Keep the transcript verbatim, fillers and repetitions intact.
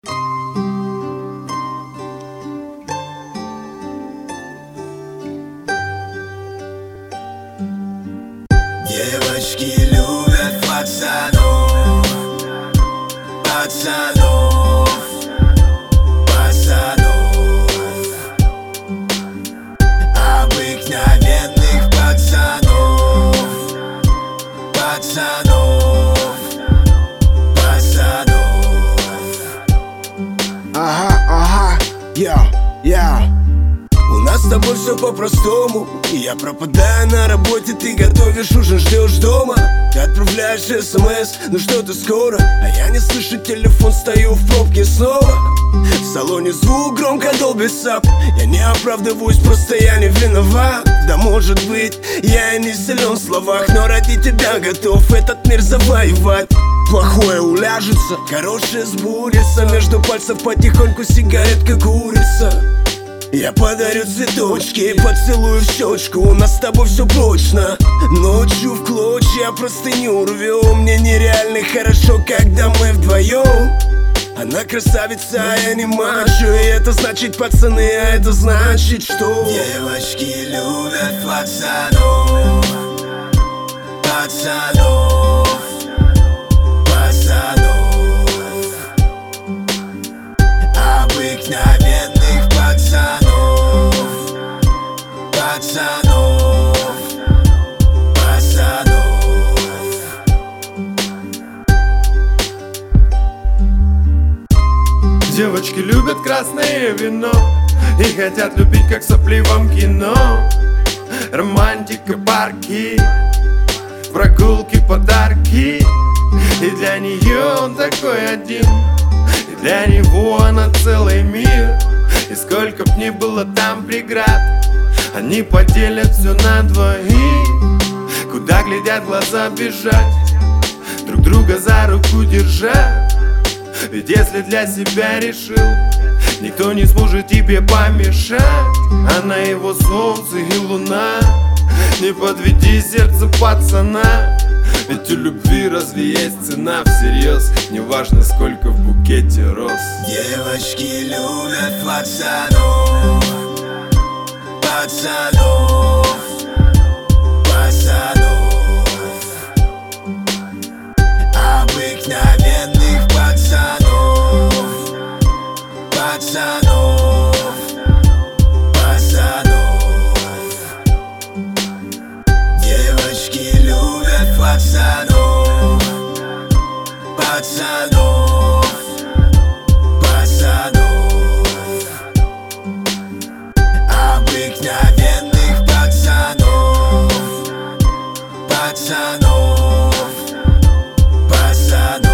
Девочки любят пацанов, пацанов, пацанов, обыкновенных пацанов, пацанов, пацанов. Ага, ага, я, я. У нас с тобой все по-простому. И я пропадаю на работе, ты готовишь ужин, ждешь дома. Ты отправляешь смс, ну что ты скоро? А я не слышу телефон, стою в пробке снова. В салоне звук громко долбит сап. Я не оправдываюсь, просто я не виноват. Да может быть, я и не силен в словах, но ради тебя готов этот мир завоевать. Плохое уляжется, хорошее сбудется. Между пальцев потихоньку сигаретка курица. Я подарю цветочки, поцелую в щечку. У нас с тобой все прочно. Ночью в клочья простыню рвем. Мне нереально хорошо, когда мы вдвоем. Она красавица, а я не мачо. И это значит пацаны, а это значит что? Девочки любят пацанов, пацанов, пацанов, обыкновенных пацанов, пацанов, пацанов. Девочки любят красное вино и хотят любить, как в сопливом кино. Романтика, парки, прогулки, подарки. И для нее он такой один, и для него она целый мир. И сколько б ни было там преград, они поделят все на двоих. Куда глядят глаза бежать, друг друга за руку держать. Ведь если для себя решил, никто не сможет тебе помешать. Она его солнце и луна. Не подведи сердце пацана, ведь у любви разве есть цена всерьез? Неважно, сколько в букете роз. Девочки любят пацанов, пацанов, пацанов, обыкновенных пацанов, пацанов, пацанов. Девочки любят пацанов, пацанов, пацанов, обыкновенных пацанов, пацанов, пацанов.